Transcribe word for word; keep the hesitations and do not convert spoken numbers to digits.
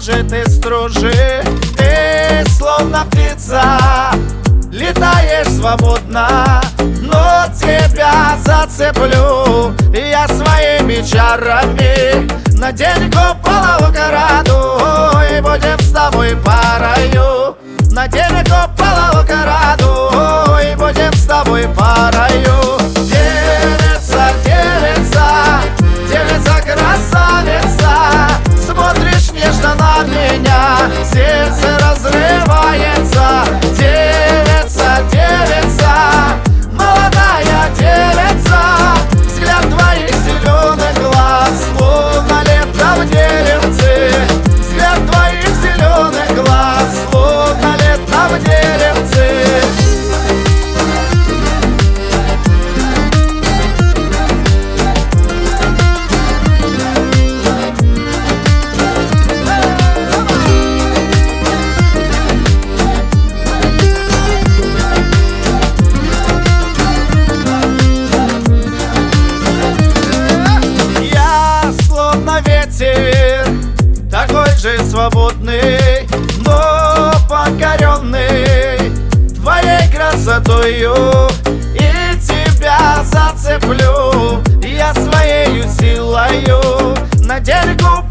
может и стружи. Ты словно птица, летаешь свободно, но тебя зацеплю я своими чарами. Надень купола в городу и будем с тобой парою. Надень купола в городу и будем с тобой парою. Девица, девица, девица красавица, смотришь нежно на меня, сердце разрывается. Девица, девица, молодая девица, взгляд твоих зеленых глаз словно лето в деревце. Взгляд твоих зеленых глаз словно лето в деревце. Ветер такой же свободный, но покоренный твоей красотою. И тебя зацеплю я своею силою. Надень губ